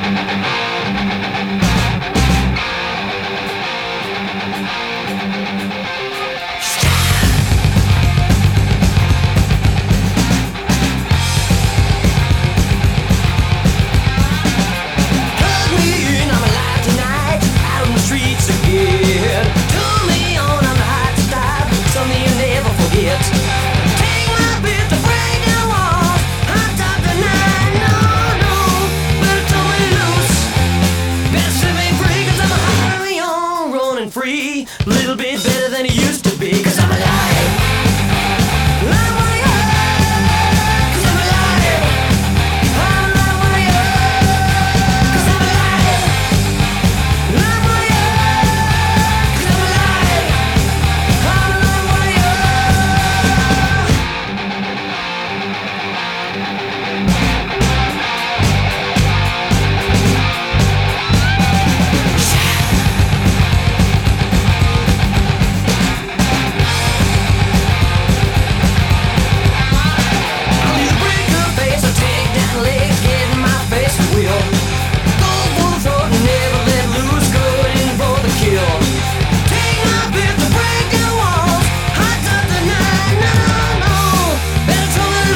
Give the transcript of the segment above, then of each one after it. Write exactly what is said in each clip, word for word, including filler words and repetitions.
Free, a little bit better than it used to be, 'cause I'm alive. I'm alive, 'cause I'm alive. I'm alive, 'cause I'm alive. I'm alive, 'cause I'm alive. I'm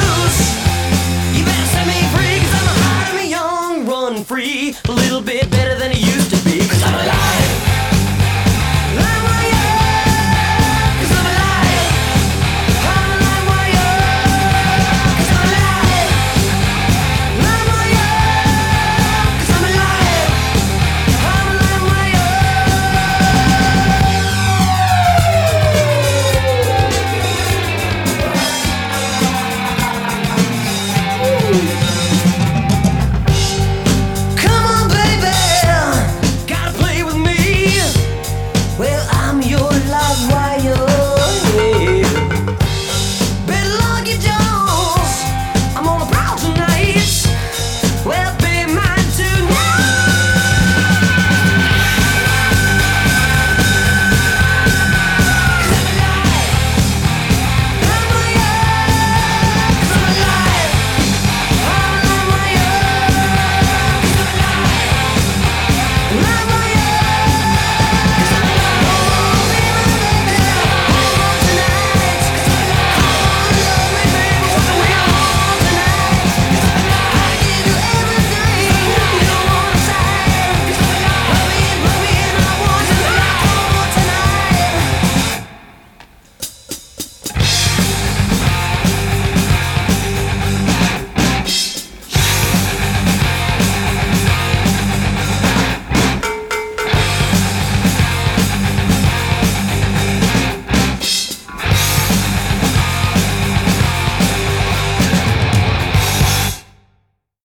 free, a little bit better